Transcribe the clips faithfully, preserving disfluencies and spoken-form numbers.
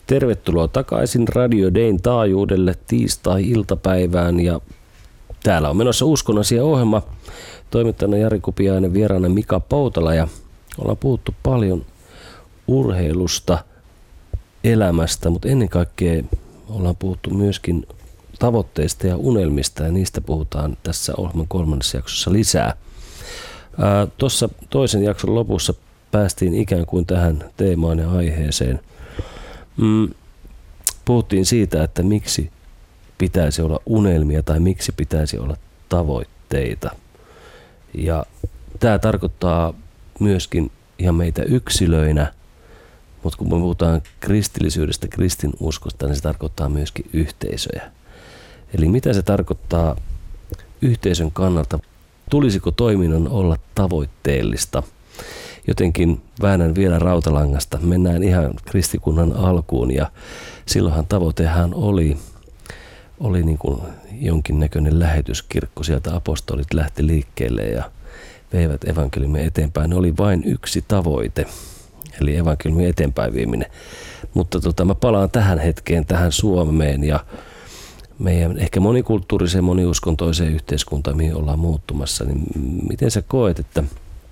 Tervetuloa takaisin Radio Dayn taajuudelle tiistai-iltapäivään ja täällä on menossa Uskonasia-ohjelma. Toimittajana Jari Kupiainen, vieraana Mika Poutala ja ollaan puhuttu paljon urheilusta, elämästä, mutta ennen kaikkea ollaan puhuttu myöskin tavoitteista ja unelmista ja niistä puhutaan tässä ohjelman kolmannessa jaksossa lisää. Tuossa toisen jakson lopussa päästiin ikään kuin tähän teemaan ja aiheeseen. Mm, puhuttiin siitä, että miksi pitäisi olla unelmia tai miksi pitäisi olla tavoitteita. Ja tämä tarkoittaa myöskin ihan meitä yksilöinä, mutta kun me puhutaan kristillisyydestä, kristinuskosta, niin se tarkoittaa myöskin yhteisöjä. Eli mitä se tarkoittaa yhteisön kannalta? Tulisiko toiminnan olla tavoitteellista? Jotenkin väännän vielä rautalangasta. Mennään ihan kristikunnan alkuun ja silloinhan tavoitehan oli, oli niin kuin jonkinnäköinen lähetyskirkko. Sieltä apostolit lähti liikkeelle ja veivät evankeliumia eteenpäin. Ne oli vain yksi tavoite, eli evankeliumin eteenpäin vieminen. Mutta tota, mä palaan tähän hetkeen, tähän Suomeen ja meidän ehkä monikulttuuriseen, moniuskontoiseen yhteiskuntaan, mihin ollaan muuttumassa. Niin miten sä koet, että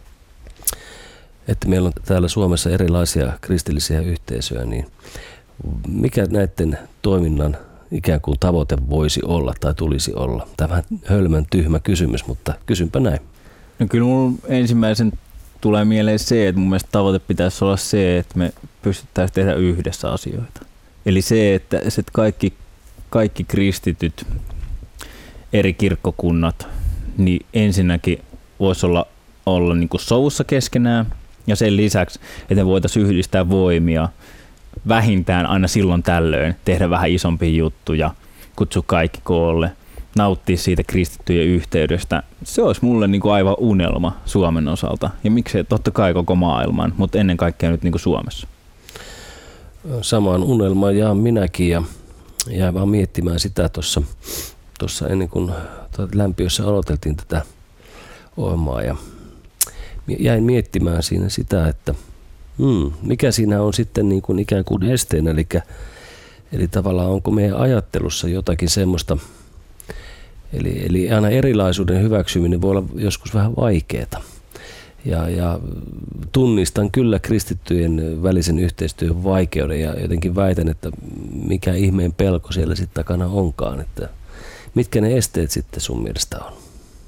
että meillä on täällä Suomessa erilaisia kristillisiä yhteisöjä, niin mikä näiden toiminnan ikään kuin tavoite voisi olla tai tulisi olla? Tämä on vähän hölmön tyhmä kysymys, mutta kysynpä näin. No kyllä mun ensimmäisen tulee mieleen se, että mun mielestä tavoite pitäisi olla se, että me pystyttäisiin tehdä yhdessä asioita. Eli se, että kaikki, kaikki kristityt, eri kirkkokunnat, niin ensinnäkin voisi olla, olla niin kuin sovussa keskenään, ja sen lisäksi, että me voitaisiin yhdistää voimia vähintään aina silloin tällöin, tehdä vähän isompia juttuja, kutsua kaikki koolle, nauttia siitä kristittyjen yhteydestä. Se olisi mulle niin kuin aivan unelma Suomen osalta. Ja miksei totta kai koko maailman, mutta ennen kaikkea nyt niin kuin Suomessa. Samaan unelmaan jaan minäkin ja jäin vaan miettimään sitä tuossa, tuossa ennen kuin lämpiössä aloiteltiin tätä ohjelmaa ja jäin miettimään siinä sitä, että hmm, mikä siinä on sitten niin kuin ikään kuin esteenä, eli, eli tavallaan onko meidän ajattelussa jotakin semmoista, eli, eli aina erilaisuuden hyväksyminen voi olla joskus vähän vaikeaa. Ja, ja tunnistan kyllä kristittyjen välisen yhteistyön vaikeuden ja jotenkin väitän, että mikä ihmeen pelko siellä sitten takana onkaan, että mitkä ne esteet sitten sun mielestä on?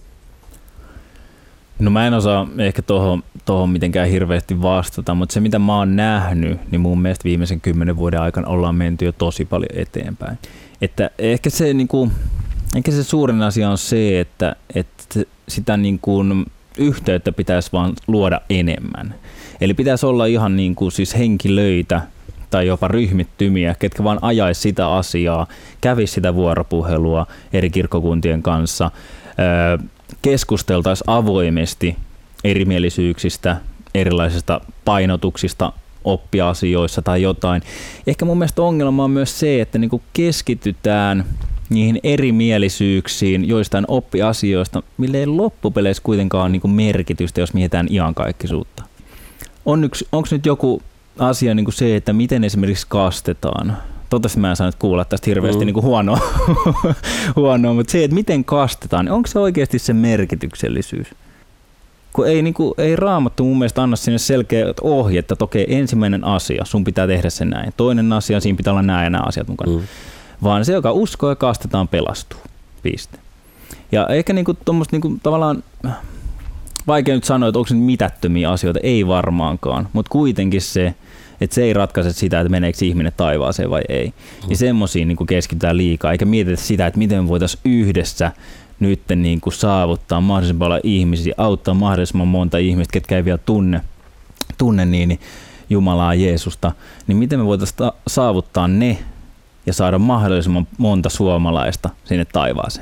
No mä en osaa ehkä tohon, tohon mitenkään hirveästi vastata, mutta se mitä mä oon nähnyt, niin mun mielestä viimeisen kymmenen vuoden aikana ollaan menty jo tosi paljon eteenpäin. Että ehkä se, niin kuin, ehkä se suurin asia on se, että, että sitä niin kuin yhteyttä pitäisi vaan luoda enemmän. Eli pitäisi olla ihan niin kuin siis henkilöitä tai jopa ryhmittymiä, ketkä vaan ajaisi sitä asiaa, kävisi sitä vuoropuhelua eri kirkkokuntien kanssa, keskusteltaisiin avoimesti erimielisyyksistä, erilaisista painotuksista oppiasioissa tai jotain. Ehkä mun mielestä ongelma on myös se, että niinku keskitytään niihin erimielisyyksiin joistain oppiasioista, mille ei loppupeleissä kuitenkaan ole niinku merkitystä, jos mietitään iankaikkisuutta. On yksi, onko nyt joku asia niinku se, että miten esimerkiksi kastetaan? Toivottavasti mä en saanut kuulla tästä hirveästi mm. niin kuin huonoa, huonoa, mutta se, että miten kastetaan, niin onko se oikeasti se merkityksellisyys? Kun ei, niin kuin, ei Raamattu mun mielestä anna sinne selkeät ohjeet, että okei, ensimmäinen asia, sun pitää tehdä se näin. Toinen asia, siinä pitää olla nämä ja nämä asiat mukana. Mm. Vaan se, joka uskoo ja kastetaan, pelastuu. Piste. Ja ehkä niin kuin, niin kuin, tavallaan vaikea nyt sanoa, että onko se mitättömiä asioita, ei varmaankaan, mutta kuitenkin se, että se ei ratkaise sitä, että meneekö ihminen taivaaseen vai ei. Mm. Ja semmoisiin niin keskitytään liikaa, eikä mietitä sitä, että miten me voitaisiin yhdessä nyt niin kuin saavuttaa mahdollisimman paljon ihmisiä, auttaa mahdollisimman monta ihmistä, ketkä ei vielä tunne, tunne niin Jumalaa, Jeesusta, niin miten me voitaisiin ta- saavuttaa ne ja saada mahdollisimman monta suomalaista sinne taivaaseen.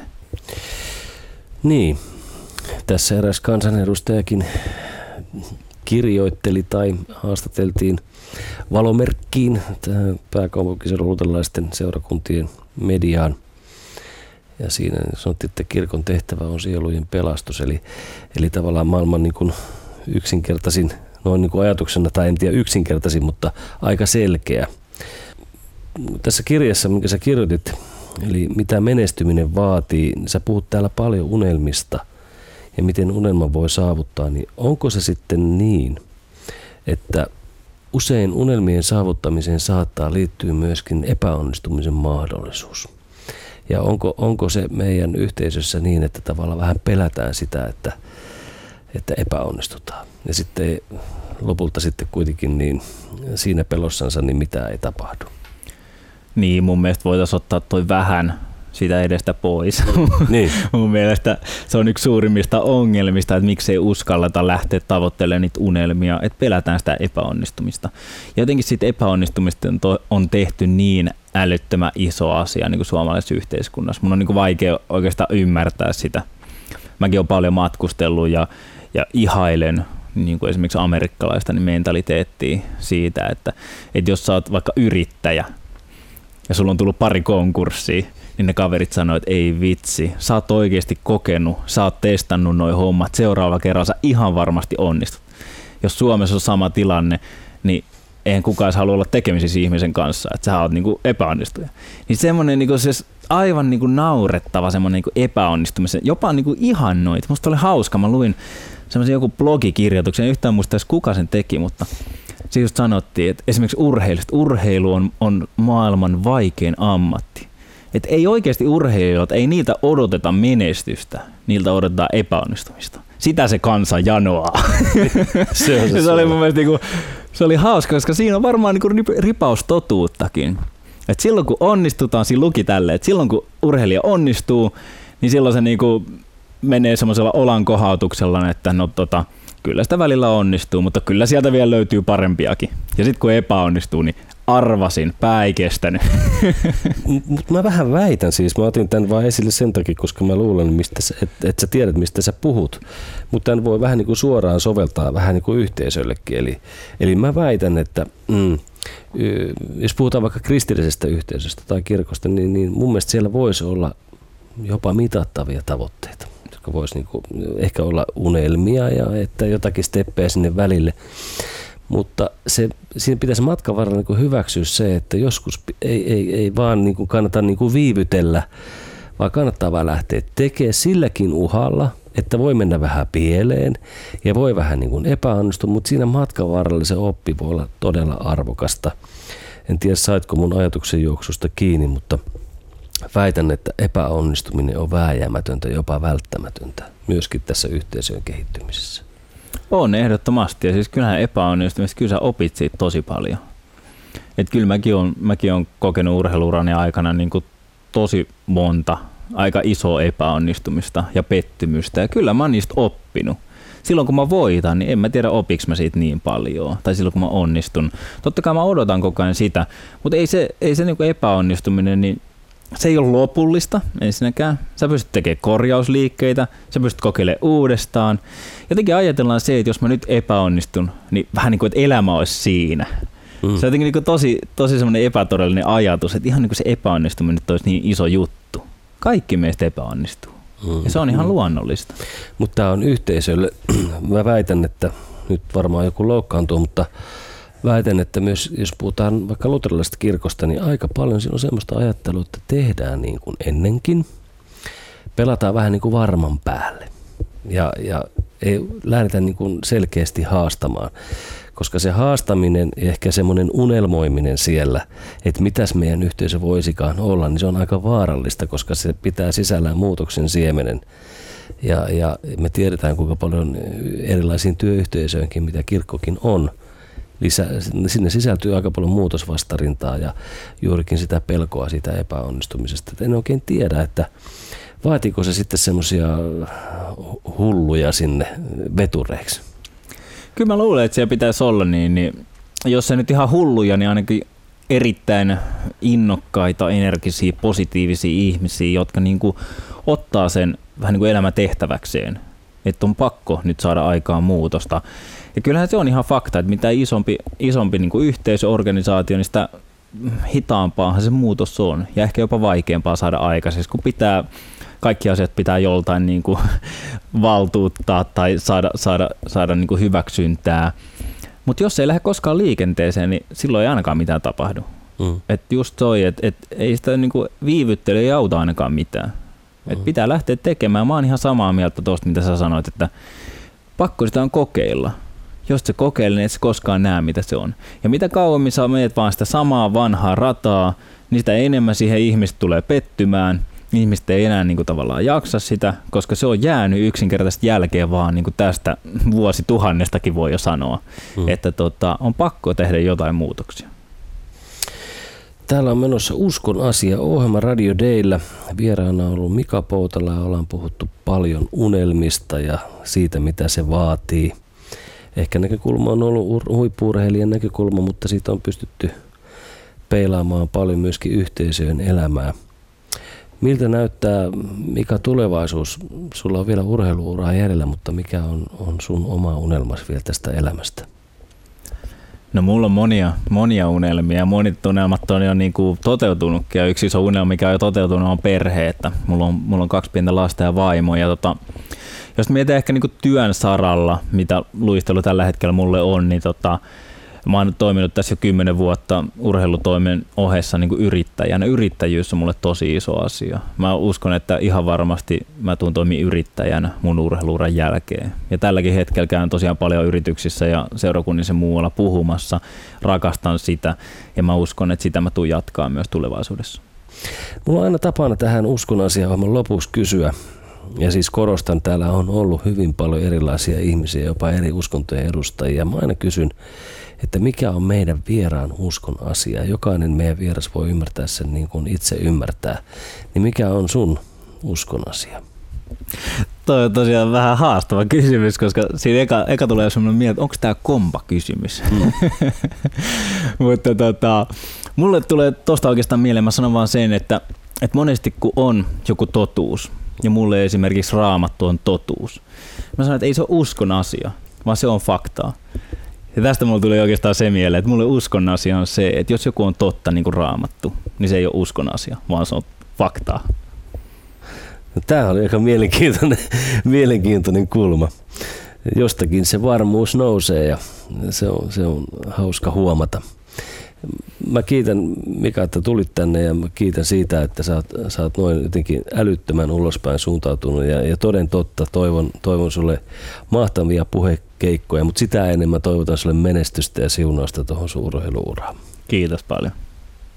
Niin, tässä eräs kansanedustajakin kirjoitteli tai haastateltiin Valomerkkiin, pääkaupunkiseudun luterilaisten seurakuntien mediaan. Ja siinä sanottiin, että kirkon tehtävä on sielujen pelastus, eli, eli tavallaan maailman niin kuin yksinkertaisin, noin niin kuin ajatuksena, tai en tiedä yksinkertaisin, mutta aika selkeä. tässä kirjassa, minkä sä kirjoitit, eli mitä menestyminen vaatii, niin sä puhut täällä paljon unelmista ja miten unelma voi saavuttaa, niin onko se sitten niin, että usein unelmien saavuttamiseen saattaa liittyä myöskin epäonnistumisen mahdollisuus? Ja onko, onko se meidän yhteisössä niin, että tavallaan vähän pelätään sitä, että, että epäonnistutaan. Ja sitten lopulta sitten kuitenkin niin siinä pelossansa niin mitään ei tapahdu. Niin, mun mielestä voitaisiin ottaa toi vähän sitä edestä pois. Niin. Mun mielestä se on yksi suurimmista ongelmista, että miksei uskalleta lähteä tavoittelemaan niitä unelmia, että pelätään sitä epäonnistumista. Ja jotenkin siitä epäonnistumista on tehty niin älyttömän iso asia niin kuin suomalaisessa yhteiskunnassa. Mun on niin kuin vaikea oikeastaan ymmärtää sitä. Mäkin olen paljon matkustellut ja, ja ihailen niin kuin esimerkiksi amerikkalaista niin mentaliteettia siitä, että, että jos sä oot vaikka yrittäjä ja sulla on tullut pari konkurssia, niin ne kaverit sanoo, että ei vitsi, sä oot oikeasti kokenut, sä oot testannut noi hommat, seuraava kerran sä ihan varmasti onnistut. Jos Suomessa on sama tilanne, niin eihän kukaan halua olla tekemisissä ihmisen kanssa, että sä oot niinku epäonnistuja. Niin semmoinen niinku se aivan niinku naurettava semmoinen niinku epäonnistumisen, jopa niinku ihannoit. Musta oli hauska, mä luin semmoisen joku blogikirjoituksen, en yhtään muista edes kuka sen teki, mutta se just sanottiin, että esimerkiksi urheilusta, urheilu on, on maailman vaikein ammatti. Että ei oikeasti urheilijoilta, ei niiltä odoteta menestystä, niiltä odotetaan epäonnistumista. Sitä se kansa janoaa. Se, on se, se, oli mun mielestä niinku, se oli hauska, koska siinä on varmaan niinku ripaus totuuttakin. Et silloin kun onnistutaan, siinä luki tälleen, että silloin kun urheilija onnistuu, niin silloin se niinku menee semmoisella olankohautuksella, että no tota, kyllä sitä välillä onnistuu, mutta kyllä sieltä vielä löytyy parempiakin. Ja sitten kun epäonnistuu, niin arvasin, pää ei kestänyt. Mutta mä vähän väitän siis, mä otin tämän vaan esille sen takia, koska mä luulen, mistä että et sä tiedät, mistä sä puhut. Mutta tämän voi vähän niin kuin suoraan soveltaa vähän niin kuin yhteisöllekin. Eli, eli mä väitän, että mm, jos puhutaan vaikka kristillisestä yhteisöstä tai kirkosta, niin, niin mun mielestä siellä voisi olla jopa mitattavia tavoitteita, jotka voisi niin kuin ehkä olla unelmia ja että jotakin steppejä sinne välille. Mutta se, siinä pitäisi matkan varrella niin hyväksyä se, että joskus ei, ei, ei vaan niin kannata niin viivytellä, vaan kannattaa vaan lähteä tekemään silläkin uhalla, että voi mennä vähän pieleen ja voi vähän niin epäonnistua, mutta siinä matkan varrella se oppi voi olla todella arvokasta. En tiedä, saitko mun ajatuksen juoksusta kiinni, mutta väitän, että epäonnistuminen on vääjäämätöntä, jopa välttämätöntä myöskin tässä yhteisöön kehittymisessä. On ehdottomasti, ja siis kyllähän epäonnistumista, kyllä sä opit siitä tosi paljon. Et kyllä mäkin on, mäkin on kokenut urheilurani aikana niin kuin tosi monta aika isoa epäonnistumista ja pettymystä, ja kyllä mä oon niistä oppinut. Silloin kun mä voitan, niin en mä tiedä opiks mä siitä niin paljon, tai silloin kun mä onnistun. Totta kai mä odotan koko ajan sitä, mutta ei se, ei se niin kuin epäonnistuminen, niin se ei ole lopullista ensinnäkään. Sä pystyt tekemään korjausliikkeitä, sä pystyt kokeilemaan uudestaan. Jotenkin ajatellaan se, että jos mä nyt epäonnistun, niin vähän niin kuin, että elämä olisi siinä. Mm. Se on jotenkin niin kuin tosi, tosi semmoinen epätodellinen ajatus, että ihan niin kuin se epäonnistuminen nyt olisi niin iso juttu. Kaikki meistä epäonnistuu. Mm. Ja se on ihan mm. luonnollista. Mutta tämä on yhteisölle, mä väitän, että nyt varmaan joku loukkaantuu, mutta väitän, että myös jos puhutaan vaikka luterilaisesta kirkosta, niin aika paljon siinä on semmoista ajattelua, että tehdään niin kuin ennenkin. Pelataan vähän niin kuin varman päälle ja, ja ei lähdetä niin kuin selkeästi haastamaan, koska se haastaminen ja ehkä semmoinen unelmoiminen siellä, että mitäs meidän yhteisö voisikaan olla, niin se on aika vaarallista, koska se pitää sisällään muutoksen siemenen. Ja, ja me tiedetään, kuinka paljon erilaisiin työyhteisöihinkin, mitä kirkkokin on, Lisä, sinne sisältyy aika paljon muutosvastarintaa ja juurikin sitä pelkoa siitä epäonnistumisesta. Et en oikein tiedä, että vaatiiko se sitten semmoisia hulluja sinne vetureiksi. Kyllä mä luulen, että siellä pitäisi olla niin, niin jos se nyt ihan hulluja, niin ainakin erittäin innokkaita, energisiä, positiivisia ihmisiä, jotka niin kuin ottaa sen vähän niin kuin elämätehtäväkseen, että on pakko nyt saada aikaan muutosta. Ja kyllähän se on ihan fakta, että mitä isompi, isompi niin kuin yhteisöorganisaatio, niin sitä hitaampaahan se muutos on ja ehkä jopa vaikeampaa saada aikaiseksi, kun pitää, kaikki asiat pitää joltain niin kuin valtuuttaa tai saada, saada, saada niin kuin hyväksyntää. Mutta jos ei lähde koskaan liikenteeseen, niin silloin ei ainakaan mitään tapahdu. Mm. Että just toi, että et ei sitä niinku viivyttely ei auta ainakaan mitään. Mm. Et pitää lähteä tekemään. Mä oon ihan samaa mieltä tuosta, mitä sä sanoit, että pakko sitä on kokeilla. Jos se kokeilee, niin et sä koskaan näe, mitä se on. Ja mitä kauemmin sä meet vaan sitä samaa vanhaa rataa, niin sitä enemmän siihen ihmiset tulee pettymään. Ihmiset ei enää niin kuin tavallaan jaksa sitä, koska se on jäänyt yksinkertaisesti jälkeen vaan niin kuin tästä vuosituhannestakin voi jo sanoa, mm. että tota, on pakko tehdä jotain muutoksia. Täällä on menossa Uskon asia -ohjelma Radio Dayllä. Vieraana on ollut Mika Poutala ja ollaan puhuttu paljon unelmista ja siitä, mitä se vaatii. Ehkä näkökulma on ollut huippu-urheilijan näkökulma, mutta siitä on pystytty peilaamaan paljon myöskin yhteisöjen elämää. Miltä näyttää, Mika, tulevaisuus? Sulla on vielä urheilu-uraa jäljellä, mutta mikä on, on sun oma unelmas vielä tästä elämästä? No mulla on monia, monia unelmia. Monet unelmat on jo niin kuin toteutunutkin. Ja yksi iso unelma, mikä on jo toteutunut, on perhe. Että mulla, on, mulla on kaksi pientä lasta ja vaimo. Ja tota, jos mietitään ehkä niin kuin työn saralla, mitä luistelu tällä hetkellä mulle on, niin tota, mä oon toiminut tässä jo kymmenen vuotta urheilutoimen ohessa niin kuin yrittäjänä. Yrittäjyys on mulle tosi iso asia. Mä uskon, että ihan varmasti mä tuun toimia yrittäjänä mun urheiluuran jälkeen. Ja tälläkin hetkellä käyn tosiaan paljon yrityksissä ja seurakunnissa muualla puhumassa. Rakastan sitä ja mä uskon, että sitä mä tuun jatkaa myös tulevaisuudessa. Mulla on aina tapana tähän Uskon asiaan lopuksi kysyä. Ja siis korostan, täällä on ollut hyvin paljon erilaisia ihmisiä, jopa eri uskontojen edustajia. Mä aina kysyn, että mikä on meidän vieraan uskon asia. Jokainen meidän vieras voi ymmärtää sen niin kuin itse ymmärtää. Niin mikä on sun uskon asia? Toi on tosiaan vähän haastava kysymys, koska siinä eka, eka tulee sellainen mieltä, että onko tämä kompa-kysymys. Mm. Mutta tota, mulle tulee tosta oikeastaan mieleen, mä sanon vaan sen, että, että monesti kun on joku totuus, ja mulle esimerkiksi Raamattu on totuus, mä sanon, että ei se ole uskon asia, vaan se on faktaa. Ja tästä mulle tuli oikeastaan se mieleen, että mulle uskon asia on se, että jos joku on totta niin kuin Raamattu, niin se ei ole uskon asia, vaan se on faktaa. No, tämä oli aika mielenkiintoinen, mielenkiintoinen kulma. Jostakin se varmuus nousee ja se on, se on hauska huomata. Mä kiitän, Mika, että tulit tänne ja mä kiitän siitä, että sä oot, sä oot noin jotenkin älyttömän ulospäin suuntautunut ja, ja toden totta toivon, toivon sulle mahtavia puhekeikkoja, mutta sitä enemmän toivotan sulle menestystä ja siunausta tuohon sun urheiluuraan. Kiitos paljon.